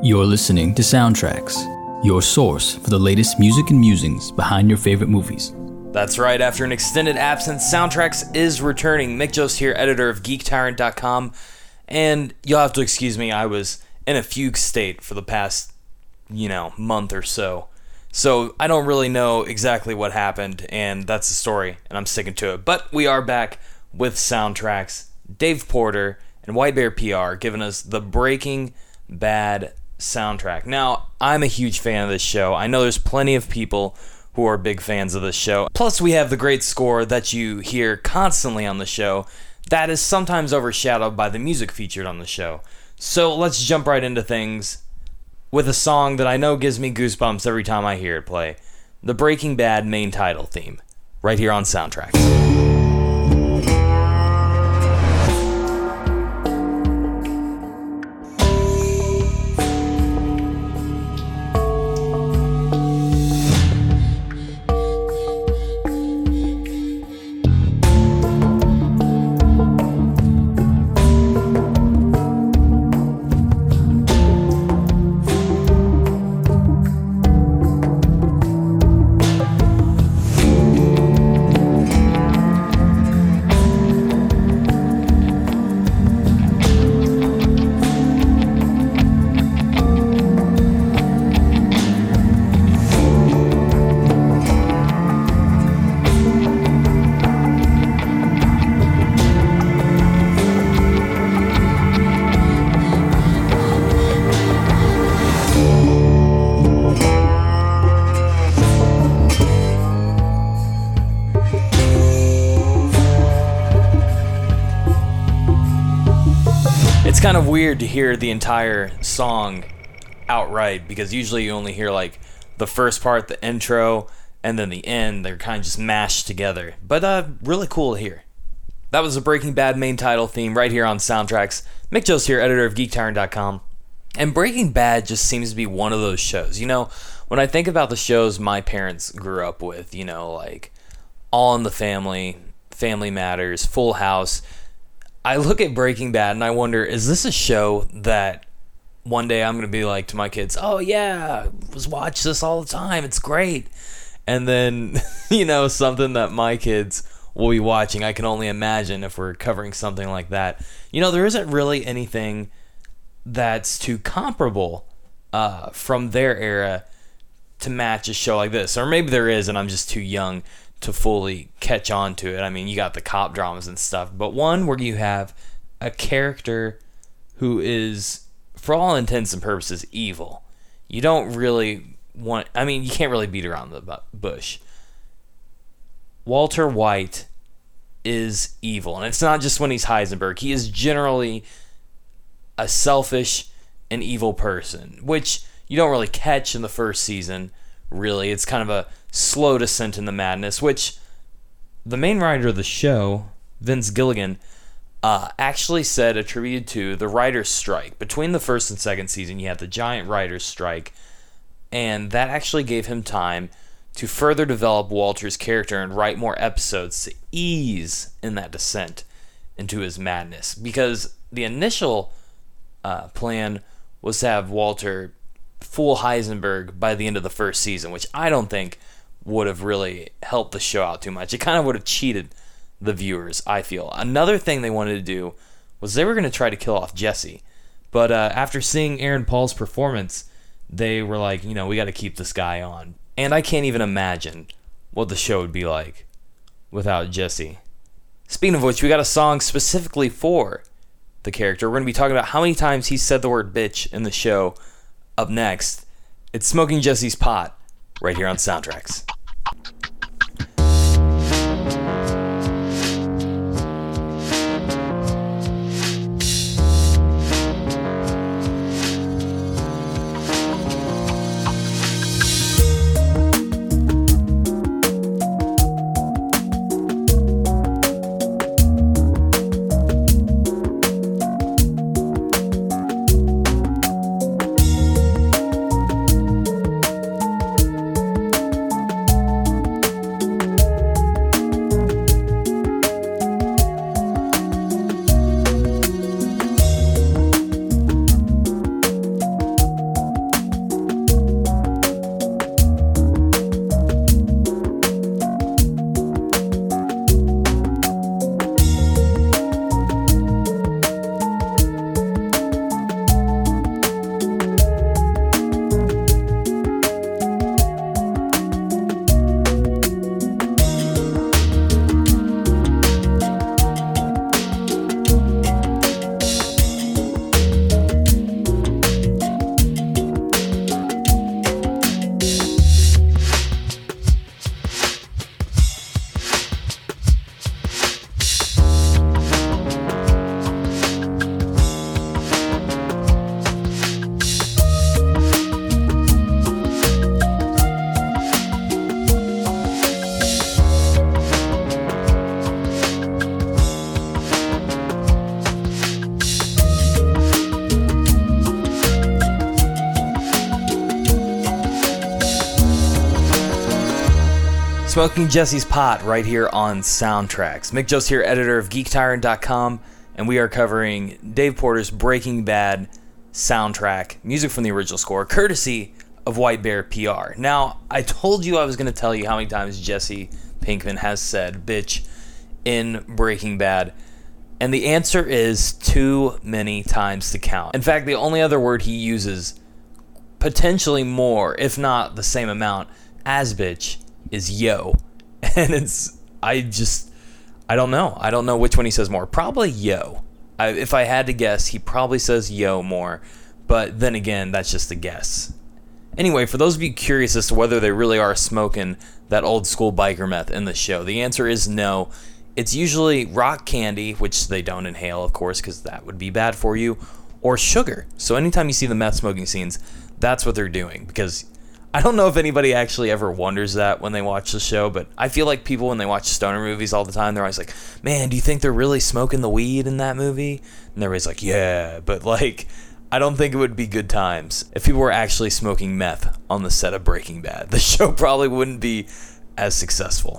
You're listening to Soundtracks, your source for the latest music and musings behind your favorite movies. That's right, after an extended absence, Soundtracks is returning. Mick Jost here, editor of GeekTyrant.com, and you'll have to excuse me, I was in a fugue state for the past, month or so. So I don't really know exactly what happened, and that's the story, and I'm sticking to it. But we are back with Soundtracks. Dave Porter and White Bear PR giving us the Breaking Bad soundtrack. Now, I'm a huge fan of this show. I know there's plenty of people who are big fans of this show. Plus, we have the great score that you hear constantly on the show that is sometimes overshadowed by the music featured on the show. So let's jump right into things with a song that I know gives me goosebumps every time I hear it play. The Breaking Bad main title theme, right here on Soundtracks. It's kind of weird to hear the entire song outright, because usually you only hear like the first part, the intro, and then the end. They're kind of just mashed together. But really cool to hear. That was the Breaking Bad main title theme right here on Soundtracks. Mick Jost here, editor of GeekTyrant.com. And Breaking Bad just seems to be one of those shows. When I think about the shows my parents grew up with, like All in the Family, Family Matters, Full House, I look at Breaking Bad and I wonder, is this a show that one day I'm going to be like to my kids, oh yeah, watch this all the time, it's great. And then, something that my kids will be watching. I can only imagine if we're covering something like that. There isn't really anything that's too comparable from their era to match a show like this. Or maybe there is and I'm just too young to fully catch on to it. I mean, you got the cop dramas and stuff, but one where you have a character who is, for all intents and purposes, evil. You don't really want, you can't really beat around the bush. Walter White is evil, and it's not just when he's Heisenberg. He is generally a selfish and evil person, which you don't really catch in the first season, really. It's kind of a slow descent in the madness, which the main writer of the show, Vince Gilligan, actually said, attributed to the writer's strike. Between the first and second season, you had the giant writer's strike, and that actually gave him time to further develop Walter's character and write more episodes to ease in that descent into his madness. Because the initial plan was to have Walter full Heisenberg by the end of the first season, which I don't think would have really helped the show out too much. It kind of would have cheated the viewers, I feel. Another thing they wanted to do was they were going to try to kill off Jesse. But after seeing Aaron Paul's performance, they were like, we got to keep this guy on. And I can't even imagine what the show would be like without Jesse. Speaking of which, we got a song specifically for the character. We're going to be talking about how many times he said the word bitch in the show. Up next, it's Smoking Jesse's Pot, right here on Soundtracks. Smoking Jesse's Pot right here on Soundtracks. Mick Jost here, editor of GeekTyrant.com, and we are covering Dave Porter's Breaking Bad soundtrack, music from the original score, courtesy of White Bear PR. Now, I told you I was going to tell you how many times Jesse Pinkman has said bitch in Breaking Bad, and the answer is too many times to count. In fact, the only other word he uses, potentially more, if not the same amount, as bitch, is yo. And I don't know. I don't know which one he says more. Probably yo. If I had to guess, he probably says yo more. But then again, that's just a guess. Anyway, for those of you curious as to whether they really are smoking that old school biker meth in the show, the answer is no. It's usually rock candy, which they don't inhale, of course, because that would be bad for you, or sugar. So anytime you see the meth smoking scenes, that's what they're doing. Because I don't know if anybody actually ever wonders that when they watch the show, but I feel like people, when they watch stoner movies all the time, they're always like, man, do you think they're really smoking the weed in that movie? And everybody's like, yeah, but like, I don't think it would be good times if people were actually smoking meth on the set of Breaking Bad. The show probably wouldn't be as successful.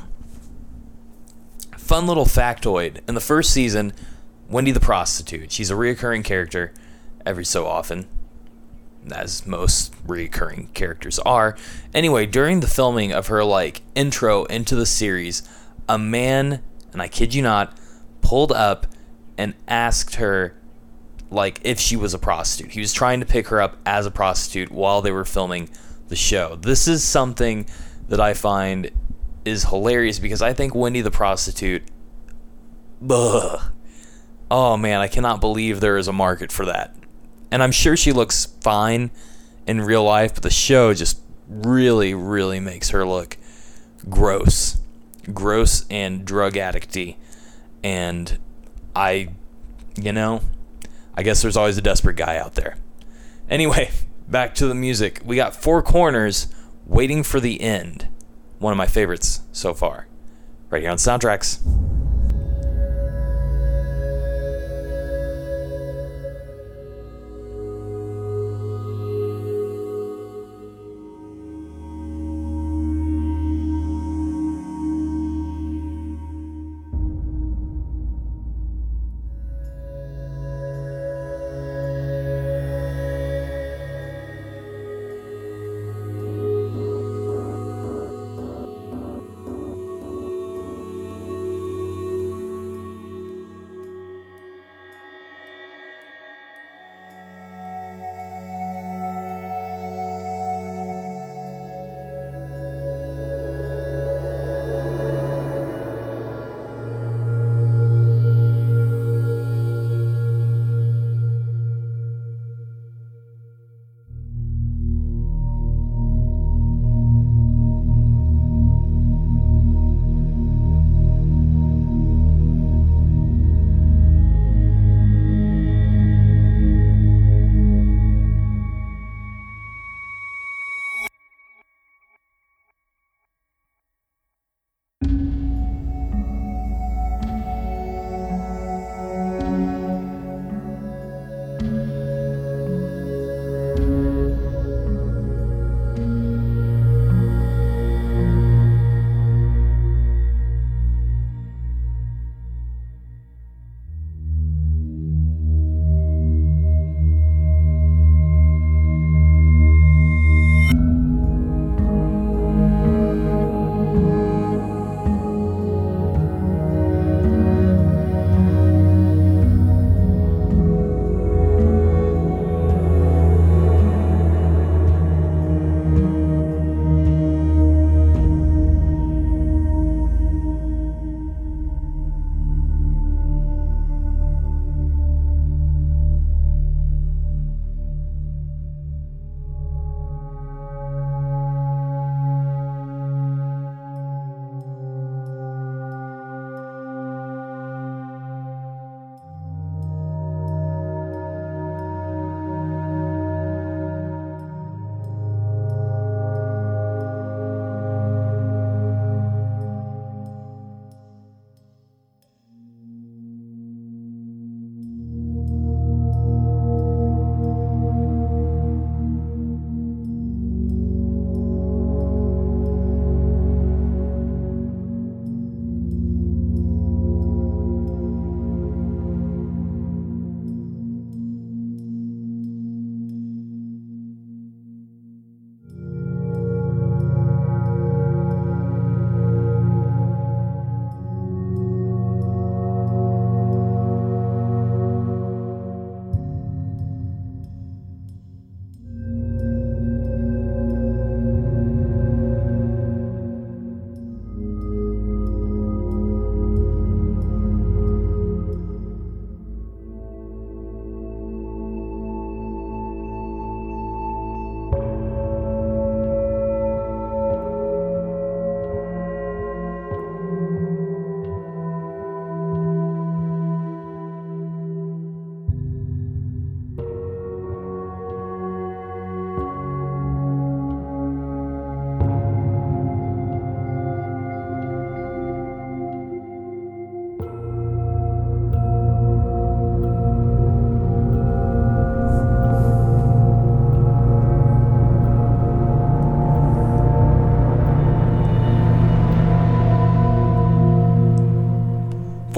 Fun little factoid. In the first season, Wendy the prostitute, she's a reoccurring character every so often, as most recurring characters are. Anyway, during the filming of her intro into the series, a man, and I kid you not, pulled up and asked her if she was a prostitute. He was trying to pick her up as a prostitute while they were filming the show. This is something that I find is hilarious because I think Wendy the prostitute, ugh. Oh man, I cannot believe there is a market for that. And I'm sure she looks fine in real life, but the show just really, really makes her look gross. Gross and drug addicty. And I guess there's always a desperate guy out there. Anyway, back to the music. We got Four Corners, Waiting for the End. One of my favorites so far. Right here on Soundtracks.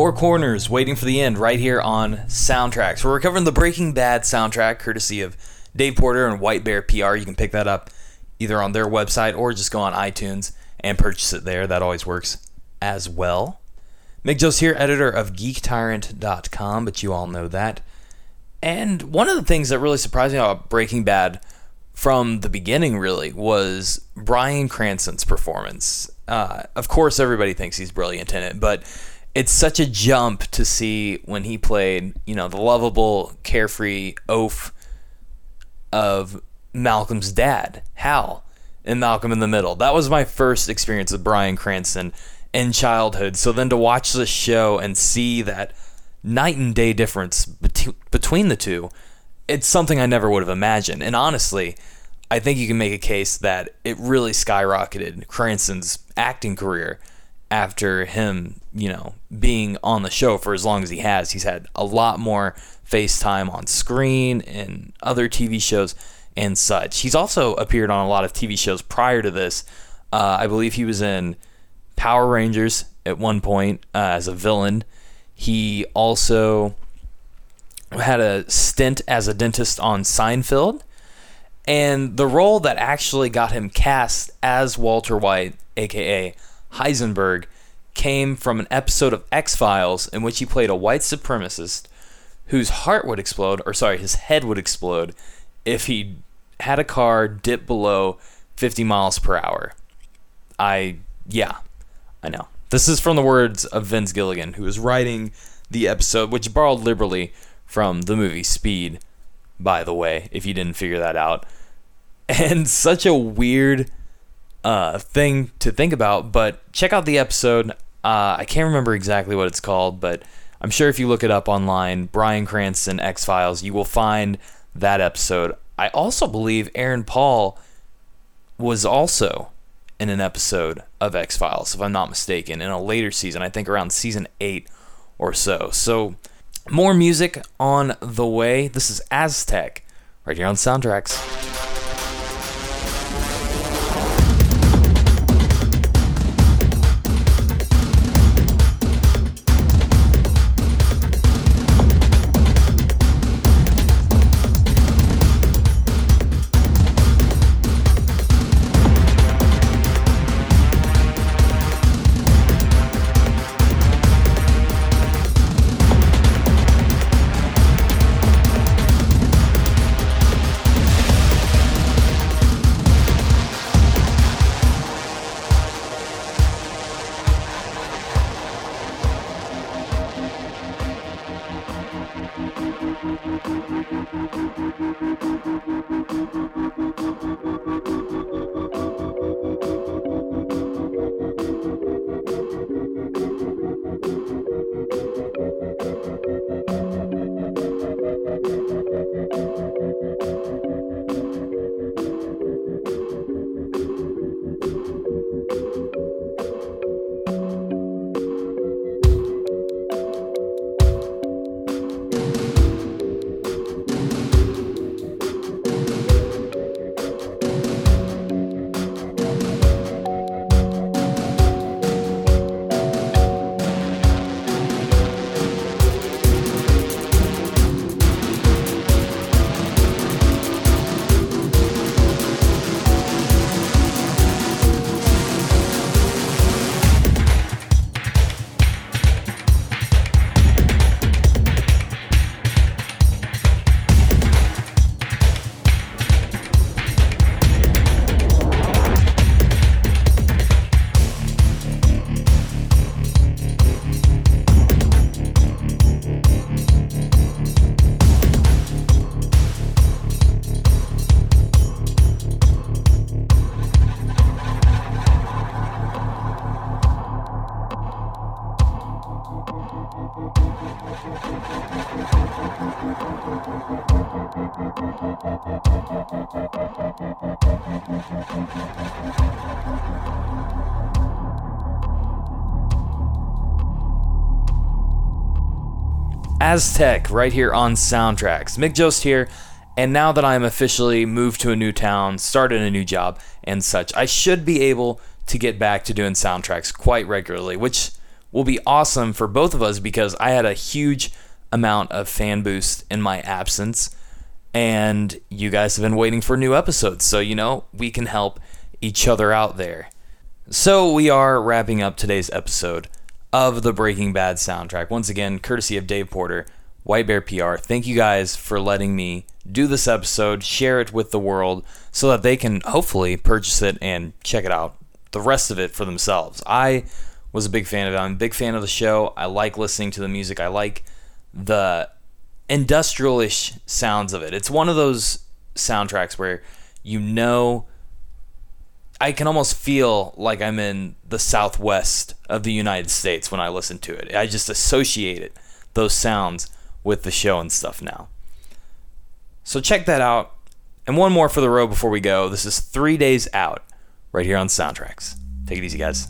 Four Corners, Waiting for the End, right here on Soundtracks. We're covering the Breaking Bad soundtrack, courtesy of Dave Porter and White Bear PR. You can pick that up either on their website or just go on iTunes and purchase it there. That always works as well. Mick Jost here, editor of GeekTyrant.com, but you all know that. And one of the things that really surprised me about Breaking Bad from the beginning, really, was Bryan Cranston's performance. Of course, everybody thinks he's brilliant in it, but it's such a jump to see when he played, the lovable, carefree oaf of Malcolm's dad, Hal, in Malcolm in the Middle. That was my first experience with Bryan Cranston in childhood. So then to watch this show and see that night and day difference between the two, it's something I never would have imagined. And honestly, I think you can make a case that it really skyrocketed Cranston's acting career after him, being on the show for as long as he has. He's had a lot more face time on screen and other TV shows and such. He's also appeared on a lot of TV shows prior to this. I believe he was in Power Rangers at one point as a villain. He also had a stint as a dentist on Seinfeld. And the role that actually got him cast as Walter White, a.k.a. Heisenberg, came from an episode of X-Files in which he played a white supremacist whose his head would explode if he had a car dip below 50 miles per hour. I know. This is from the words of Vince Gilligan, who was writing the episode, which borrowed liberally from the movie Speed, by the way, if you didn't figure that out. And such a weird thing to think about, but check out the episode. I can't remember exactly what it's called, but I'm sure if you look it up online, Bryan Cranston, X-Files, you will find that episode. I also believe Aaron Paul was also in an episode of X-Files, if I'm not mistaken, in a later season, I think around season 8 or so. So, more music on the way. This is Aztec, right here on Soundtracks. Aztec, right here on Soundtracks. Mick Jost here, and now that I'm officially moved to a new town, started a new job, and such, I should be able to get back to doing soundtracks quite regularly, which will be awesome for both of us because I had a huge amount of fan boost in my absence, and you guys have been waiting for new episodes, so we can help each other out there. So we are wrapping up today's episode of the Breaking Bad soundtrack. Once again, courtesy of Dave Porter, White Bear PR. Thank you guys for letting me do this episode, share it with the world so that they can hopefully purchase it and check it out, the rest of it for themselves. I was a big fan of it. I'm a big fan of the show. I like listening to the music. I like the industrial-ish sounds of it. It's one of those soundtracks where I can almost feel like I'm in the Southwest of the United States when I listen to it. I just associate those sounds with the show and stuff now. So check that out. And one more for the road before we go. This is 3 Days Out, right here on Soundtracks. Take it easy, guys.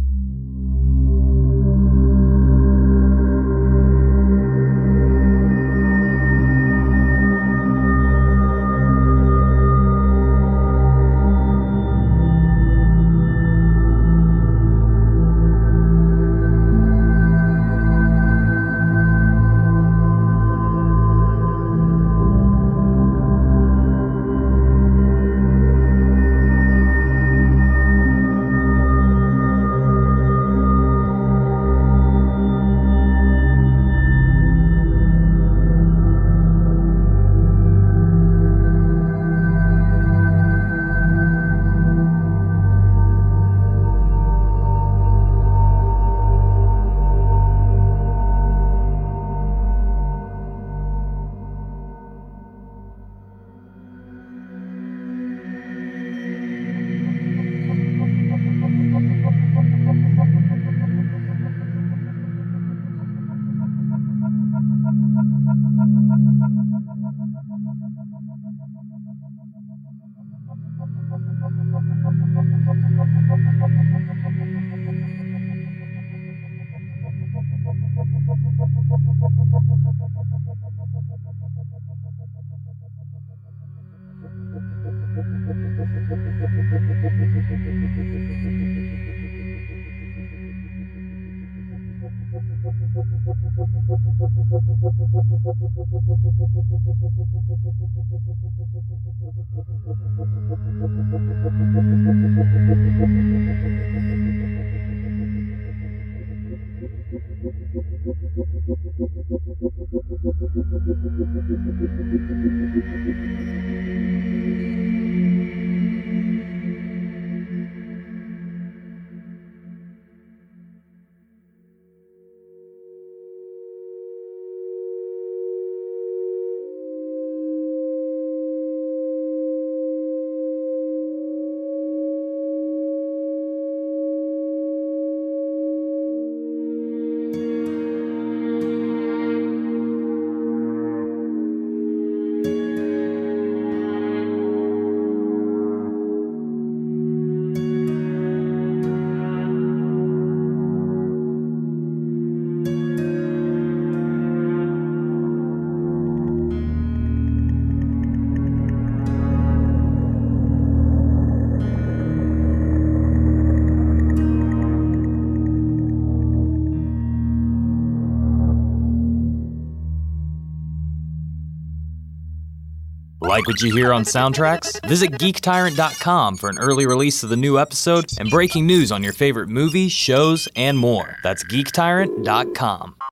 Like what you hear on Soundtracks? Visit GeekTyrant.com for an early release of the new episode and breaking news on your favorite movies, shows, and more. That's GeekTyrant.com.